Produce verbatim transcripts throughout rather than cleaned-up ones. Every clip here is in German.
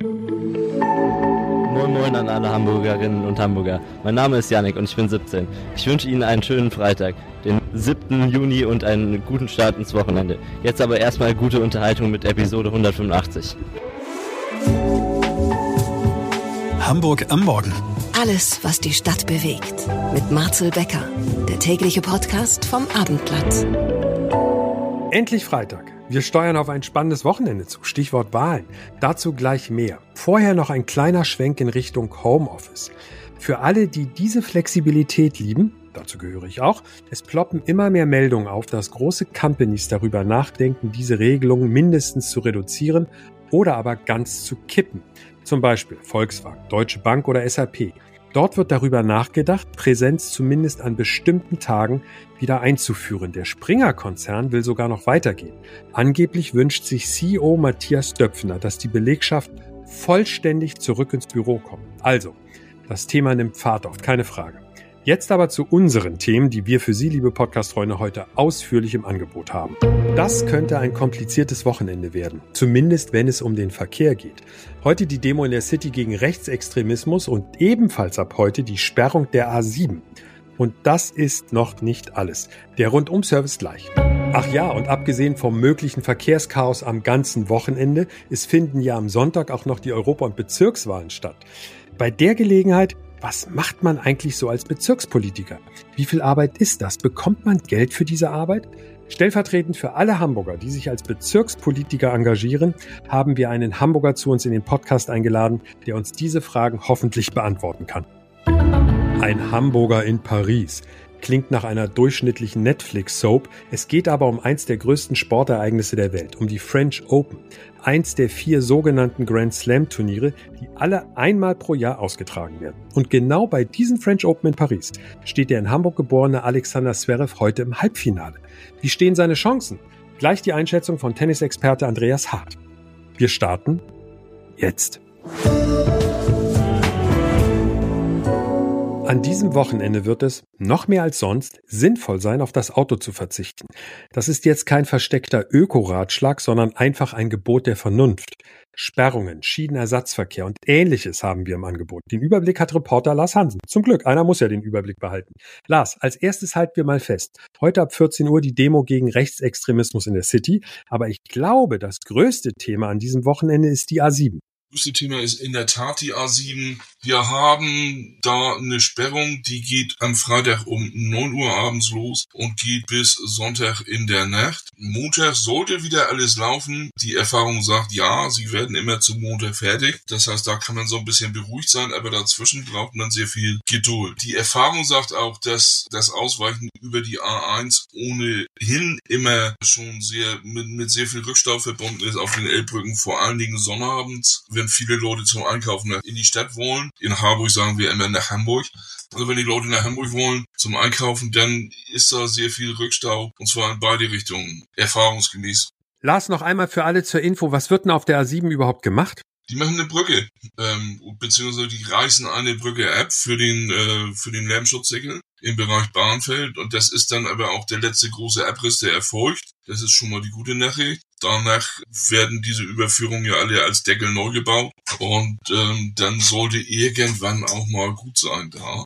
Moin Moin an alle Hamburgerinnen und Hamburger. Mein Name ist Yannick und ich bin siebzehn. Ich wünsche Ihnen einen schönen Freitag, den siebten Juni und einen guten Start ins Wochenende. Jetzt aber erstmal gute Unterhaltung mit Episode hundertfünfundachtzig. Hamburg am Morgen. Alles, was die Stadt bewegt. Mit Marcel Becker, der tägliche Podcast vom Abendblatt. Endlich Freitag. Wir steuern auf ein spannendes Wochenende zu. Stichwort Wahlen. Dazu gleich mehr. Vorher noch ein kleiner Schwenk in Richtung Homeoffice. Für alle, die diese Flexibilität lieben, dazu gehöre ich auch, es ploppen immer mehr Meldungen auf, dass große Companies darüber nachdenken, diese Regelungen mindestens zu reduzieren oder aber ganz zu kippen. Zum Beispiel Volkswagen, Deutsche Bank oder S A P. Dort wird darüber nachgedacht, Präsenz zumindest an bestimmten Tagen wieder einzuführen. Der Springer-Konzern will sogar noch weitergehen. Angeblich wünscht sich C E O Matthias Döpfner, dass die Belegschaft vollständig zurück ins Büro kommt. Also, das Thema nimmt Fahrt auf, keine Frage. Jetzt aber zu unseren Themen, die wir für Sie, liebe Podcast-Freunde, heute ausführlich im Angebot haben. Das könnte ein kompliziertes Wochenende werden, zumindest wenn es um den Verkehr geht. Heute die Demo in der City gegen Rechtsextremismus und ebenfalls ab heute die Sperrung der A sieben. Und das ist noch nicht alles. Der Rundum-Service gleich. Ach ja, und abgesehen vom möglichen Verkehrschaos am ganzen Wochenende, es finden ja am Sonntag auch noch die Europa- und Bezirkswahlen statt. Bei der Gelegenheit: Was macht man eigentlich so als Bezirkspolitiker? Wie viel Arbeit ist das? Bekommt man Geld für diese Arbeit? Stellvertretend für alle Hamburger, die sich als Bezirkspolitiker engagieren, haben wir einen Hamburger zu uns in den Podcast eingeladen, der uns diese Fragen hoffentlich beantworten kann. Ein Hamburger in Paris. Klingt nach einer durchschnittlichen Netflix-Soap. Es geht aber um eins der größten Sportereignisse der Welt, um die French Open. Eins der vier sogenannten Grand Slam-Turniere, die alle einmal pro Jahr ausgetragen werden. Und genau bei diesen French Open in Paris steht der in Hamburg geborene Alexander Zverev heute im Halbfinale. Wie stehen seine Chancen? Gleich die Einschätzung von Tennisexperte Andreas Hart. Wir starten jetzt. An diesem Wochenende wird es, noch mehr als sonst, sinnvoll sein, auf das Auto zu verzichten. Das ist jetzt kein versteckter Öko-Ratschlag, sondern einfach ein Gebot der Vernunft. Sperrungen, Schienenersatzverkehr und Ähnliches haben wir im Angebot. Den Überblick hat Reporter Lars Hansen. Zum Glück, einer muss ja den Überblick behalten. Lars, als erstes halten wir mal fest. Heute ab vierzehn Uhr die Demo gegen Rechtsextremismus in der City. Aber ich glaube, das größte Thema an diesem Wochenende ist die A sieben. Das größte Thema ist in der Tat die A sieben. Wir haben da eine Sperrung, die geht am Freitag um neun Uhr abends los und geht bis Sonntag in der Nacht. Montag sollte wieder alles laufen. Die Erfahrung sagt, ja, sie werden immer zum Montag fertig. Das heißt, da kann man so ein bisschen beruhigt sein, aber dazwischen braucht man sehr viel Geduld. Die Erfahrung sagt auch, dass das Ausweichen über die A eins ohnehin immer schon sehr mit, mit sehr viel Rückstau verbunden ist auf den Elbbrücken, vor allen Dingen sonnabends, wenn viele Leute zum Einkaufen in die Stadt wollen. In Harburg sagen wir immer nach Hamburg. Also wenn die Leute nach Hamburg wollen zum Einkaufen, dann ist da sehr viel Rückstau, und zwar in beide Richtungen, erfahrungsgemäß. Lars, noch einmal für alle zur Info, was wird denn auf der A sieben überhaupt gemacht? Die machen eine Brücke, ähm, beziehungsweise die reißen eine Brücke ab für den äh, für den Lärmschutzsäckel im Bereich Bahnfeld, und das ist dann aber auch der letzte große Abriss, der erfolgt. Das ist schon mal die gute Nachricht. Danach werden diese Überführungen ja alle als Deckel neu gebaut, und ähm, dann sollte irgendwann auch mal gut sein da.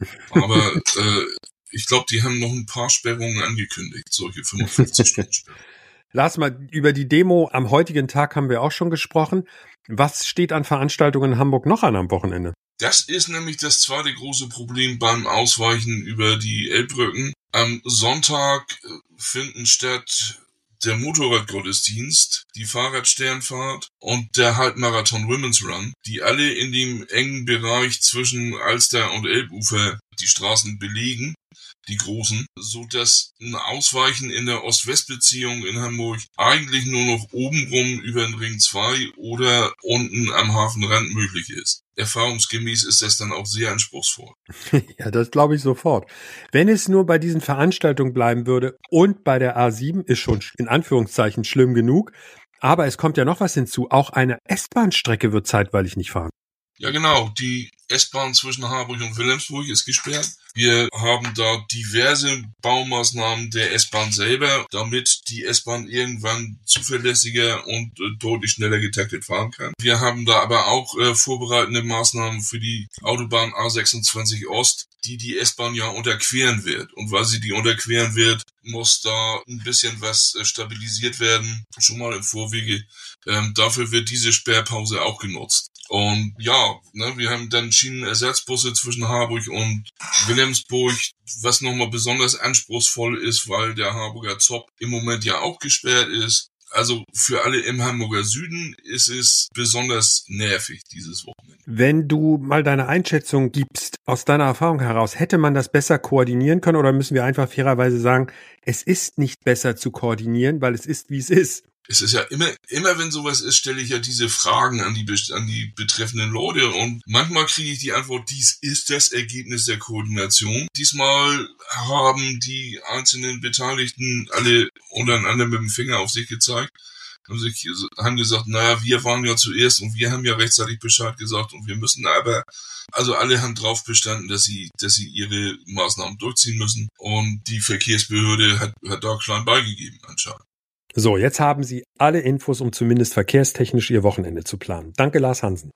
Aber äh, ich glaube, die haben noch ein paar Sperrungen angekündigt, solche fünfundfünfzig Stunden Sperrungen. Lars, mal über die Demo am heutigen Tag haben wir auch schon gesprochen. Was steht an Veranstaltungen in Hamburg noch an am Wochenende? Das ist nämlich das zweite große Problem beim Ausweichen über die Elbbrücken. Am Sonntag finden statt der Motorradgottesdienst, die Fahrradsternfahrt und der Halbmarathon Women's Run, die alle in dem engen Bereich zwischen Alster und Elbufer die Straßen belegen, die großen, so dass ein Ausweichen in der Ost-West-Beziehung in Hamburg eigentlich nur noch obenrum über den Ring zwei oder unten am Hafenrand möglich ist. Erfahrungsgemäß ist das dann auch sehr anspruchsvoll. Ja, das glaube ich sofort. Wenn es nur bei diesen Veranstaltungen bleiben würde und bei der A sieben, ist schon in Anführungszeichen schlimm genug. Aber es kommt ja noch was hinzu. Auch eine S-Bahn-Strecke wird zeitweilig nicht fahren. Ja genau, die S-Bahn zwischen Harburg und Wilhelmsburg ist gesperrt. Wir haben da diverse Baumaßnahmen der S-Bahn selber, damit die S-Bahn irgendwann zuverlässiger und äh, deutlich schneller getaktet fahren kann. Wir haben da aber auch äh, vorbereitende Maßnahmen für die Autobahn A sechsundzwanzig Ost, die die S-Bahn ja unterqueren wird. Und weil sie die unterqueren wird, muss da ein bisschen was äh, stabilisiert werden, schon mal im Vorwege. Ähm, dafür wird diese Sperrpause auch genutzt. Und ja, ne, wir haben dann Schienenersatzbusse zwischen Harburg und Wilhelmsburg, was nochmal besonders anspruchsvoll ist, weil der Harburger Zopp im Moment ja auch gesperrt ist. Also für alle im Hamburger Süden ist es besonders nervig, dieses Wochenende. Wenn du mal deine Einschätzung gibst, aus deiner Erfahrung heraus, hätte man das besser koordinieren können oder müssen wir einfach fairerweise sagen, es ist nicht besser zu koordinieren, weil es ist, wie es ist? Es ist ja immer, immer wenn sowas ist, stelle ich ja diese Fragen an die, an die betreffenden Leute und manchmal kriege ich die Antwort, dies ist das Ergebnis der Koordination. Diesmal haben die einzelnen Beteiligten alle untereinander mit dem Finger auf sich gezeigt, haben, sich, haben gesagt, naja, wir waren ja zuerst und wir haben ja rechtzeitig Bescheid gesagt und wir müssen aber, also alle haben drauf bestanden, dass sie, dass sie ihre Maßnahmen durchziehen müssen und die Verkehrsbehörde hat, hat da klein beigegeben anscheinend. So, jetzt haben Sie alle Infos, um zumindest verkehrstechnisch Ihr Wochenende zu planen. Danke, Lars Hansen.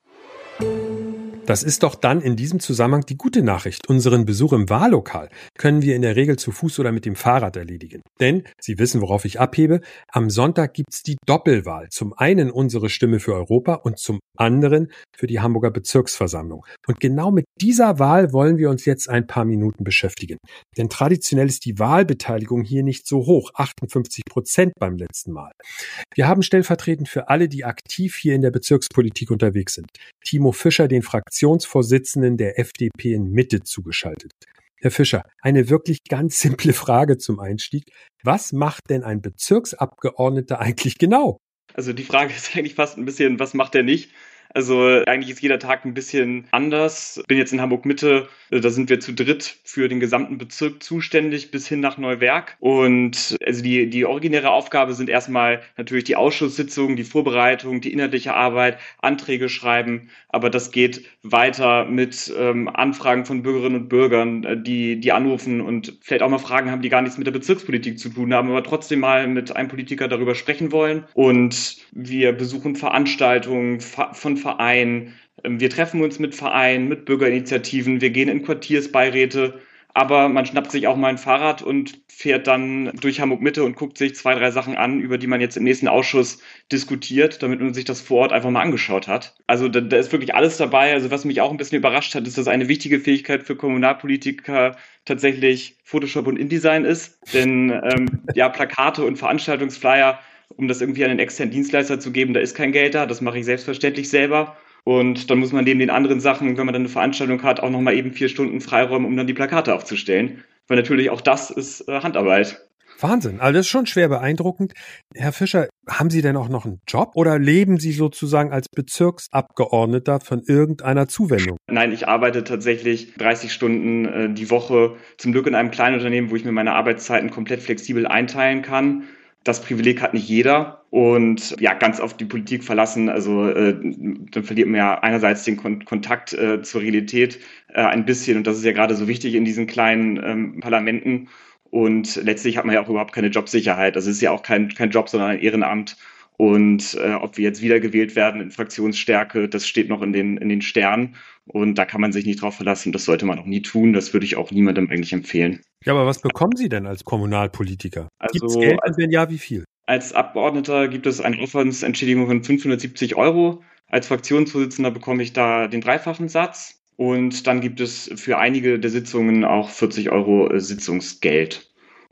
Das ist doch dann in diesem Zusammenhang die gute Nachricht. Unseren Besuch im Wahllokal können wir in der Regel zu Fuß oder mit dem Fahrrad erledigen. Denn, Sie wissen, worauf ich abhebe, am Sonntag gibt's die Doppelwahl. Zum einen unsere Stimme für Europa und zum anderen für die Hamburger Bezirksversammlung. Und genau mit dieser Wahl wollen wir uns jetzt ein paar Minuten beschäftigen. Denn traditionell ist die Wahlbeteiligung hier nicht so hoch, achtundfünfzig Prozent beim letzten Mal. Wir haben stellvertretend für alle, die aktiv hier in der Bezirkspolitik unterwegs sind, Timo Fischer, den Fraktionsvorsitzenden der F D P in Mitte, zugeschaltet. Herr Fischer, eine wirklich ganz simple Frage zum Einstieg. Was macht denn ein Bezirksabgeordneter eigentlich genau? Also die Frage ist eigentlich fast ein bisschen, was macht er nicht? Also eigentlich ist jeder Tag ein bisschen anders. Bin jetzt in Hamburg-Mitte, da sind wir zu dritt für den gesamten Bezirk zuständig bis hin nach Neuwerk. Und also die, die originäre Aufgabe sind erstmal natürlich die Ausschusssitzungen, die Vorbereitung, die inhaltliche Arbeit, Anträge schreiben. Aber das geht weiter mit ähm, Anfragen von Bürgerinnen und Bürgern, die, die anrufen und vielleicht auch mal Fragen haben, die gar nichts mit der Bezirkspolitik zu tun haben, aber trotzdem mal mit einem Politiker darüber sprechen wollen. Und wir besuchen Veranstaltungen von Vereinen, wir treffen uns mit Vereinen, mit Bürgerinitiativen, wir gehen in Quartiersbeiräte, aber man schnappt sich auch mal ein Fahrrad und fährt dann durch Hamburg-Mitte und guckt sich zwei, drei Sachen an, über die man jetzt im nächsten Ausschuss diskutiert, damit man sich das vor Ort einfach mal angeschaut hat. Also da, da ist wirklich alles dabei. Also was mich auch ein bisschen überrascht hat, ist, dass eine wichtige Fähigkeit für Kommunalpolitiker tatsächlich Photoshop und InDesign ist, denn ähm, ja, Plakate und Veranstaltungsflyer, um das irgendwie an einen externen Dienstleister zu geben, da ist kein Geld da, das mache ich selbstverständlich selber. Und dann muss man neben den anderen Sachen, wenn man dann eine Veranstaltung hat, auch nochmal eben vier Stunden freiräumen, um dann die Plakate aufzustellen. Weil natürlich auch das ist äh, Handarbeit. Wahnsinn, also das ist schon schwer beeindruckend. Herr Fischer, haben Sie denn auch noch einen Job oder leben Sie sozusagen als Bezirksabgeordneter von irgendeiner Zuwendung? Nein, ich arbeite tatsächlich dreißig Stunden äh, die Woche, zum Glück in einem kleinen Unternehmen, wo ich mir meine Arbeitszeiten komplett flexibel einteilen kann. Das Privileg hat nicht jeder und ja, ganz auf die Politik verlassen. Also äh, dann verliert man ja einerseits den Kon- Kontakt äh, zur Realität äh, ein bisschen und das ist ja gerade so wichtig in diesen kleinen ähm, Parlamenten. Und letztlich hat man ja auch überhaupt keine Jobsicherheit. Also es ist ja auch kein, kein Job, sondern ein Ehrenamt. Und äh, ob wir jetzt wiedergewählt werden in Fraktionsstärke, das steht noch in den, in den Sternen. Und da kann man sich nicht drauf verlassen. Das sollte man auch nie tun. Das würde ich auch niemandem eigentlich empfehlen. Ja, aber was bekommen Sie denn als Kommunalpolitiker? Also, Gibt es Geld und wenn ja, wie viel? Als Abgeordneter gibt es eine Aufwandsentschädigung von fünfhundertsiebzig Euro. Als Fraktionsvorsitzender bekomme ich da den dreifachen Satz. Und dann gibt es für einige der Sitzungen auch vierzig Euro Sitzungsgeld.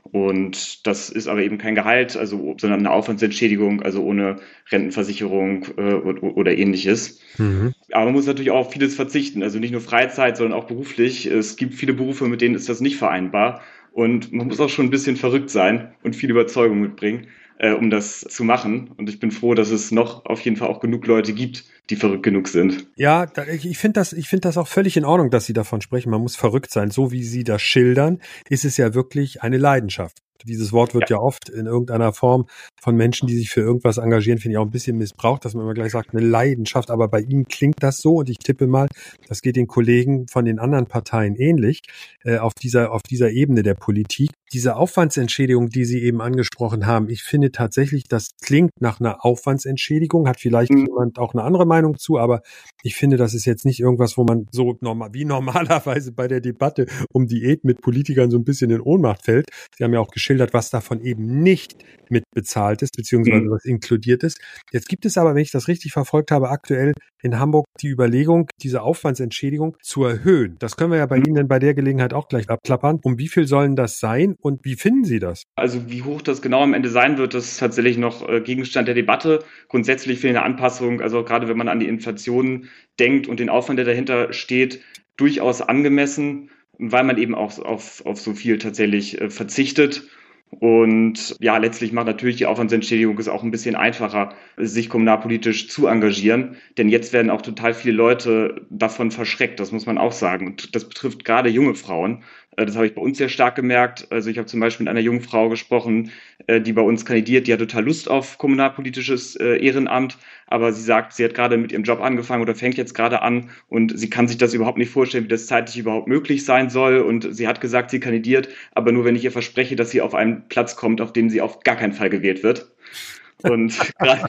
Und das ist aber eben kein Gehalt, also, sondern eine Aufwandsentschädigung, also ohne Rentenversicherung äh, oder, oder ähnliches. Mhm. Aber man muss natürlich auch auf vieles verzichten, also nicht nur Freizeit, sondern auch beruflich. Es gibt viele Berufe, mit denen ist das nicht vereinbar. Und man muss auch schon ein bisschen verrückt sein und viel Überzeugung mitbringen, äh, um das zu machen. Und ich bin froh, dass es noch auf jeden Fall auch genug Leute gibt, die verrückt genug sind. Ja, da, ich finde das, ich finde das auch völlig in Ordnung, dass Sie davon sprechen. Man muss verrückt sein. So wie Sie das schildern, ist es ja wirklich eine Leidenschaft. Dieses Wort wird ja. ja oft in irgendeiner Form von Menschen, die sich für irgendwas engagieren, finde ich auch ein bisschen missbraucht, dass man immer gleich sagt, eine Leidenschaft. Aber bei Ihnen klingt das so und ich tippe mal, das geht den Kollegen von den anderen Parteien ähnlich, äh, auf dieser, auf dieser Ebene der Politik. Diese Aufwandsentschädigung, die Sie eben angesprochen haben, ich finde tatsächlich, das klingt nach einer Aufwandsentschädigung, hat vielleicht mhm. jemand auch eine andere Meinung zu, aber ich finde, das ist jetzt nicht irgendwas, wo man so normal, wie normalerweise bei der Debatte um Diät mit Politikern so ein bisschen in Ohnmacht fällt. Sie haben ja auch geschildert, was davon eben nicht mitbezahlt ist, beziehungsweise was inkludiert ist. Jetzt gibt es aber, wenn ich das richtig verfolgt habe, aktuell in Hamburg die Überlegung, diese Aufwandsentschädigung zu erhöhen. Das können wir ja bei Ihnen dann bei der Gelegenheit auch gleich abklappern. Um wie viel sollen das sein und wie finden Sie das? Also wie hoch das genau am Ende sein wird, das ist tatsächlich noch Gegenstand der Debatte. Grundsätzlich für eine Anpassung, also gerade wenn man an die Inflation denkt und den Aufwand, der dahinter steht, durchaus angemessen, weil man eben auch auf, auf so viel tatsächlich äh, verzichtet. Und ja, letztlich macht natürlich die Aufwandsentschädigung es auch ein bisschen einfacher, sich kommunalpolitisch zu engagieren. Denn jetzt werden auch total viele Leute davon verschreckt, das muss man auch sagen. Und das betrifft gerade junge Frauen. Das habe ich bei uns sehr stark gemerkt. Also ich habe zum Beispiel mit einer jungen Frau gesprochen, die bei uns kandidiert, die hat total Lust auf kommunalpolitisches Ehrenamt, aber sie sagt, sie hat gerade mit ihrem Job angefangen oder fängt jetzt gerade an und sie kann sich das überhaupt nicht vorstellen, wie das zeitlich überhaupt möglich sein soll. Und sie hat gesagt, sie kandidiert, aber nur wenn ich ihr verspreche, dass sie auf einen Platz kommt, auf den sie auf gar keinen Fall gewählt wird. Und gerade,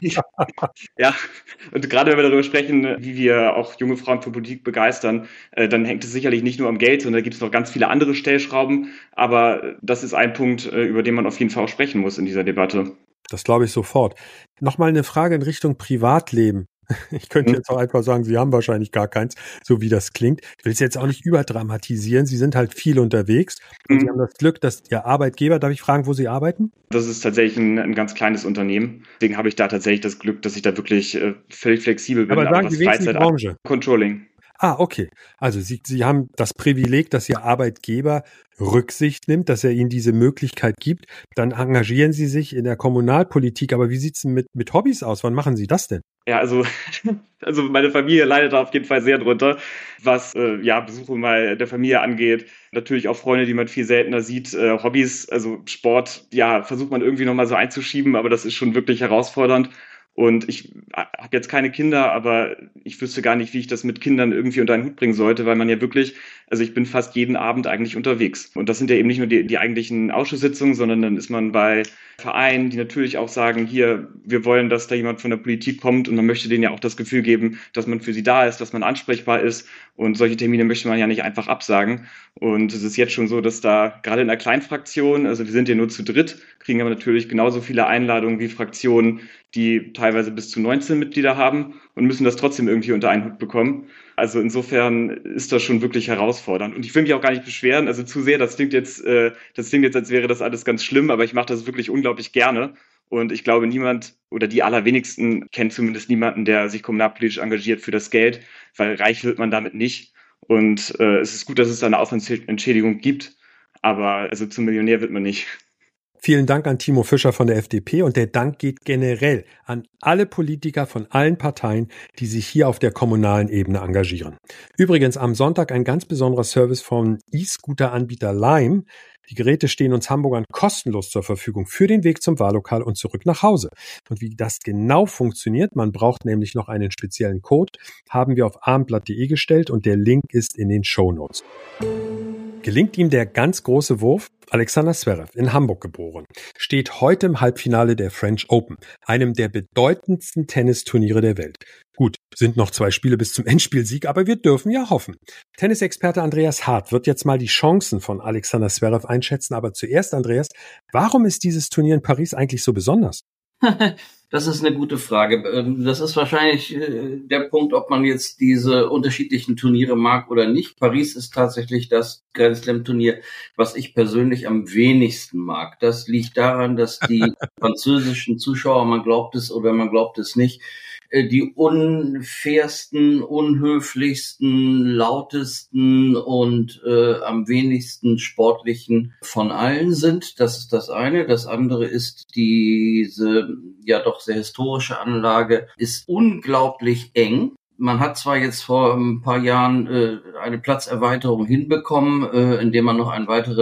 ja, und gerade wenn wir darüber sprechen, wie wir auch junge Frauen für Politik begeistern, äh, dann hängt es sicherlich nicht nur am Geld, sondern da gibt es noch ganz viele andere Stellschrauben. Aber das ist ein Punkt, äh, über den man auf jeden Fall auch sprechen muss in dieser Debatte. Das glaube ich sofort. Nochmal eine Frage in Richtung Privatleben. Ich könnte jetzt auch einfach sagen, Sie haben wahrscheinlich gar keins, so wie das klingt. Ich will es jetzt auch nicht überdramatisieren. Sie sind halt viel unterwegs und mhm. Sie haben das Glück, dass Ihr Arbeitgeber, darf ich fragen, wo Sie arbeiten? Das ist tatsächlich ein, ein ganz kleines Unternehmen. Deswegen habe ich da tatsächlich das Glück, dass ich da wirklich äh, völlig flexibel bin. Aber sagen Sie, wenigstens die Branche? Controlling. Ah, okay. Also Sie, Sie haben das Privileg, dass Ihr Arbeitgeber Rücksicht nimmt, dass er Ihnen diese Möglichkeit gibt. Dann engagieren Sie sich in der Kommunalpolitik. Aber wie sieht's denn mit, mit Hobbys aus? Wann machen Sie das denn? Ja, also, also meine Familie leidet da auf jeden Fall sehr drunter, was äh, ja Besuche mal der Familie angeht. Natürlich auch Freunde, die man viel seltener sieht. Äh, Hobbys, also Sport, ja, versucht man irgendwie nochmal so einzuschieben, aber das ist schon wirklich herausfordernd. Und ich habe jetzt keine Kinder, aber ich wüsste gar nicht, wie ich das mit Kindern irgendwie unter einen Hut bringen sollte, weil man ja wirklich, also ich bin fast jeden Abend eigentlich unterwegs. Und das sind ja eben nicht nur die, die eigentlichen Ausschusssitzungen, sondern dann ist man bei Vereinen, die natürlich auch sagen, hier, wir wollen, dass da jemand von der Politik kommt und man möchte denen ja auch das Gefühl geben, dass man für sie da ist, dass man ansprechbar ist. Und solche Termine möchte man ja nicht einfach absagen. Und es ist jetzt schon so, dass da gerade in der Kleinfraktion, also wir sind ja nur zu dritt, kriegen aber natürlich genauso viele Einladungen wie Fraktionen, die teilweise bis zu neunzehn Mitglieder haben und müssen das trotzdem irgendwie unter einen Hut bekommen. Also insofern ist das schon wirklich herausfordernd. Und ich will mich auch gar nicht beschweren, also zu sehr, das klingt jetzt, äh, das klingt jetzt, als wäre das alles ganz schlimm, aber ich mache das wirklich unglaublich gerne. Und ich glaube, niemand oder die allerwenigsten kennt zumindest niemanden, der sich kommunalpolitisch engagiert für das Geld, weil reich wird man damit nicht. Und äh, es ist gut, dass es da eine Aufwandsentschädigung gibt, aber also zum Millionär wird man nicht. Vielen Dank an Timo Fischer von der F D P und der Dank geht generell an alle Politiker von allen Parteien, die sich hier auf der kommunalen Ebene engagieren. Übrigens am Sonntag ein ganz besonderer Service vom E-Scooter-Anbieter Lime. Die Geräte stehen uns Hamburgern kostenlos zur Verfügung für den Weg zum Wahllokal und zurück nach Hause. Und wie das genau funktioniert, man braucht nämlich noch einen speziellen Code, haben wir auf abendblatt punkt de gestellt und der Link ist in den Shownotes. Gelingt ihm der ganz große Wurf? Alexander Zverev, in Hamburg geboren, steht heute im Halbfinale der French Open, einem der bedeutendsten Tennisturniere der Welt. Gut, sind noch zwei Spiele bis zum Endspielsieg, aber wir dürfen ja hoffen. Tennisexperte Andreas Hart wird jetzt mal die Chancen von Alexander Zverev einschätzen, aber zuerst, Andreas, warum ist dieses Turnier in Paris eigentlich so besonders? Das ist eine gute Frage. Das ist wahrscheinlich der Punkt, ob man jetzt diese unterschiedlichen Turniere mag oder nicht. Paris ist tatsächlich das Grand Slam Turnier, was ich persönlich am wenigsten mag. Das liegt daran, dass die französischen Zuschauer, man glaubt es oder man glaubt es nicht, die unfairsten, unhöflichsten, lautesten und äh, am wenigsten sportlichen von allen sind. Das ist das eine. Das andere ist, diese ja doch sehr historische Anlage ist unglaublich eng. Man hat zwar jetzt vor ein paar Jahren äh, eine Platzerweiterung hinbekommen, äh, indem man noch einen weiteren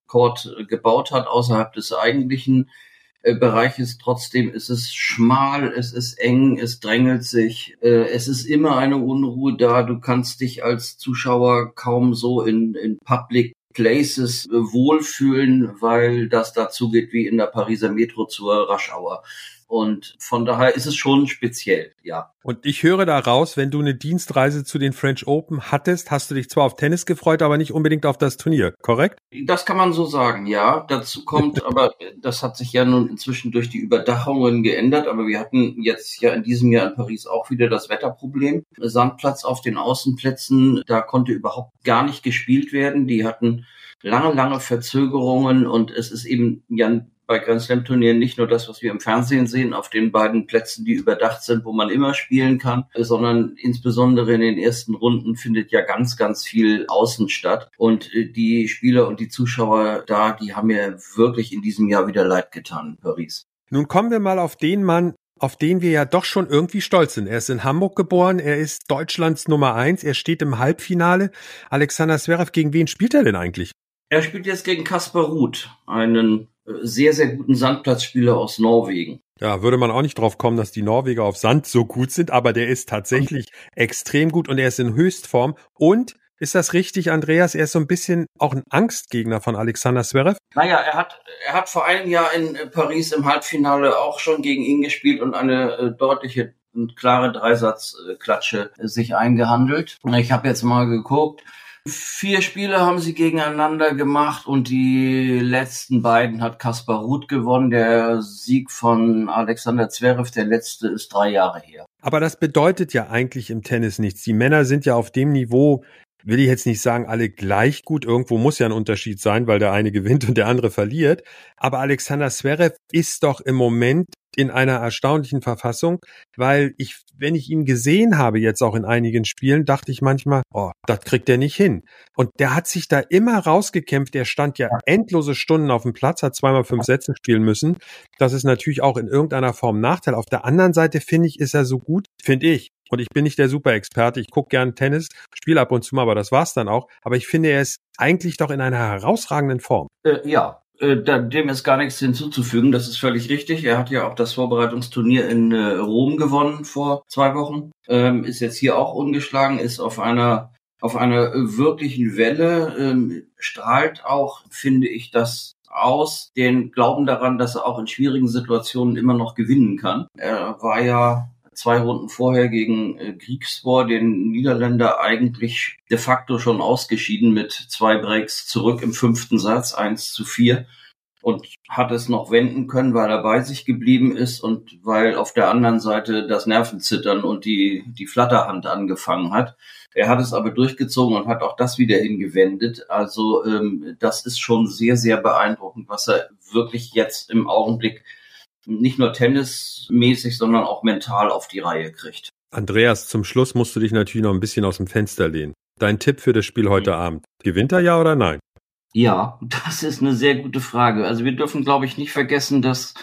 Court gebaut hat, außerhalb des eigentlichen äh, Bereiches. Trotzdem ist es schmal, es ist eng, es drängelt sich, äh, es ist immer eine Unruhe da. Du kannst dich als Zuschauer kaum so in, in Public Places äh, wohlfühlen, weil das dazu geht wie in der Pariser Metro zur Rush Hour. Und von daher ist es schon speziell, ja. Und ich höre da raus, wenn du eine Dienstreise zu den French Open hattest, hast du dich zwar auf Tennis gefreut, aber nicht unbedingt auf das Turnier, korrekt? Das kann man so sagen, ja. Dazu kommt, aber das hat sich ja nun inzwischen durch die Überdachungen geändert. Aber wir hatten jetzt ja in diesem Jahr in Paris auch wieder das Wetterproblem. Sandplatz auf den Außenplätzen, da konnte überhaupt gar nicht gespielt werden. Die hatten lange, lange Verzögerungen und es ist eben ja bei Grand Slam Turnieren nicht nur das, was wir im Fernsehen sehen, auf den beiden Plätzen, die überdacht sind, wo man immer spielen kann, sondern insbesondere in den ersten Runden findet ja ganz, ganz viel außen statt. Und die Spieler und die Zuschauer da, die haben mir wirklich in diesem Jahr wieder leid getan in Paris. Nun kommen wir mal auf den Mann, auf den wir ja doch schon irgendwie stolz sind. Er ist in Hamburg geboren, er ist Deutschlands Nummer eins, er steht im Halbfinale. Alexander Zverev, gegen wen spielt er denn eigentlich? Er spielt jetzt gegen Kaspar Ruud, einen sehr, sehr guten Sandplatzspieler aus Norwegen. Ja, würde man auch nicht drauf kommen, dass die Norweger auf Sand so gut sind, aber der ist tatsächlich extrem gut und er ist in Höchstform. Und, ist das richtig, Andreas, er ist so ein bisschen auch ein Angstgegner von Alexander Zverev? Naja, er hat, er hat vor einem Jahr in Paris im Halbfinale auch schon gegen ihn gespielt und eine äh, deutliche und klare Dreisatzklatsche äh, sich eingehandelt. Ich habe jetzt mal geguckt. Vier Spiele haben sie gegeneinander gemacht und die letzten beiden hat Kaspar Ruud gewonnen. Der Sieg von Alexander Zverev, der letzte, ist drei Jahre her. Aber das bedeutet ja eigentlich im Tennis nichts. Die Männer sind ja auf dem Niveau, will ich jetzt nicht sagen, alle gleich gut. Irgendwo muss ja ein Unterschied sein, weil der eine gewinnt und der andere verliert. Aber Alexander Zverev ist doch im Moment in einer erstaunlichen Verfassung, weil ich, wenn ich ihn gesehen habe, jetzt auch in einigen Spielen, dachte ich manchmal, oh, das kriegt er nicht hin. Und der hat sich da immer rausgekämpft. Der stand ja endlose Stunden auf dem Platz, hat zweimal fünf Sätze spielen müssen. Das ist natürlich auch in irgendeiner Form ein Nachteil. Auf der anderen Seite, finde ich, ist er so gut, finde ich. Und ich bin nicht der Super-Experte. Ich gucke gern Tennis, spiele ab und zu mal, aber das war's dann auch. Aber ich finde, er ist eigentlich doch in einer herausragenden Form. Äh, ja. Dem ist gar nichts hinzuzufügen, das ist völlig richtig. Er hat ja auch das Vorbereitungsturnier in äh, Rom gewonnen vor zwei Wochen, ähm, ist jetzt hier auch ungeschlagen, ist auf einer auf einer wirklichen Welle, ähm, strahlt auch, finde ich, das aus, den Glauben daran, dass er auch in schwierigen Situationen immer noch gewinnen kann. Er war ja zwei Runden vorher gegen äh, Griekspoor, den Niederländer, eigentlich de facto schon ausgeschieden mit zwei Breaks zurück im fünften Satz, eins zu vier. Und hat es noch wenden können, weil er bei sich geblieben ist und weil auf der anderen Seite das Nervenzittern und die, die Flatterhand angefangen hat. Er hat es aber durchgezogen und hat auch das wieder hingewendet. Also ähm, das ist schon sehr, sehr beeindruckend, was er wirklich jetzt im Augenblick nicht nur tennismäßig, sondern auch mental auf die Reihe kriegt. Andreas, zum Schluss musst du dich natürlich noch ein bisschen aus dem Fenster lehnen. Dein Tipp für das Spiel heute Abend. Gewinnt er ja oder nein? Ja, das ist eine sehr gute Frage. Also wir dürfen, glaube ich, nicht vergessen, dass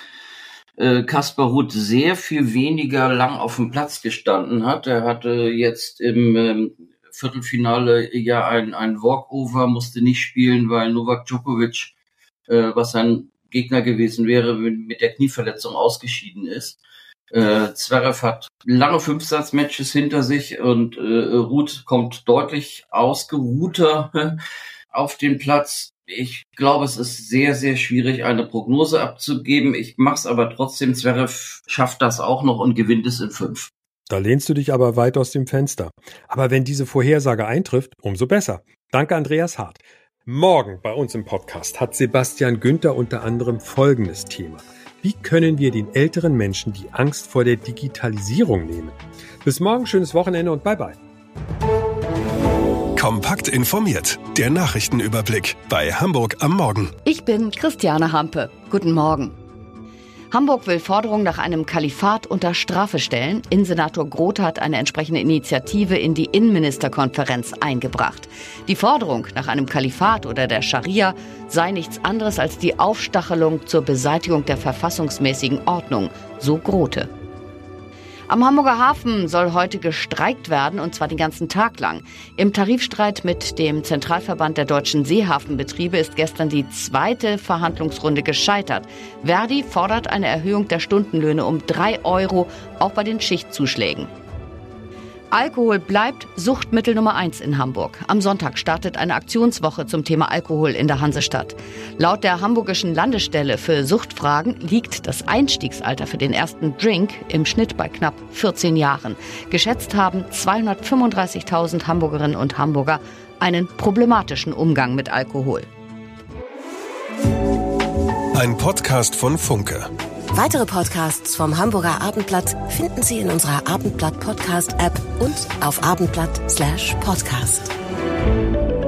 äh, Kaspar Ruud sehr viel weniger lang auf dem Platz gestanden hat. Er hatte jetzt im ähm, Viertelfinale ja ein, ein Walkover, musste nicht spielen, weil Novak Djokovic, äh, was sein Gegner gewesen wäre, mit der Knieverletzung ausgeschieden ist. Äh, Zverev hat lange Fünfsatzmatches hinter sich und äh, Ruud kommt deutlich ausgeruhter auf den Platz. Ich glaube, es ist sehr, sehr schwierig, eine Prognose abzugeben. Ich mache es aber trotzdem. Zverev schafft das auch noch und gewinnt es in fünf. Da lehnst du dich aber weit aus dem Fenster. Aber wenn diese Vorhersage eintrifft, umso besser. Danke, Andreas Hart. Morgen bei uns im Podcast hat Sebastian Günther unter anderem folgendes Thema. Wie können wir den älteren Menschen die Angst vor der Digitalisierung nehmen? Bis morgen, schönes Wochenende und bye bye. Kompakt informiert. Der Nachrichtenüberblick bei Hamburg am Morgen. Ich bin Christiane Hampe. Guten Morgen. Hamburg will Forderungen nach einem Kalifat unter Strafe stellen. Innensenator Groth hat eine entsprechende Initiative in die Innenministerkonferenz eingebracht. Die Forderung nach einem Kalifat oder der Scharia sei nichts anderes als die Aufstachelung zur Beseitigung der verfassungsmäßigen Ordnung, so Grote. Am Hamburger Hafen soll heute gestreikt werden, und zwar den ganzen Tag lang. Im Tarifstreit mit dem Zentralverband der deutschen Seehafenbetriebe ist gestern die zweite Verhandlungsrunde gescheitert. Verdi fordert eine Erhöhung der Stundenlöhne um drei Euro, auch bei den Schichtzuschlägen. Alkohol bleibt Suchtmittel Nummer eins in Hamburg. Am Sonntag startet eine Aktionswoche zum Thema Alkohol in der Hansestadt. Laut der Hamburgischen Landesstelle für Suchtfragen liegt das Einstiegsalter für den ersten Drink im Schnitt bei knapp vierzehn Jahren. Geschätzt haben zweihundertfünfunddreißigtausend Hamburgerinnen und Hamburger einen problematischen Umgang mit Alkohol. Ein Podcast von Funke. Weitere Podcasts vom Hamburger Abendblatt finden Sie in unserer Abendblatt Podcast App und auf abendblatt Slash Podcast.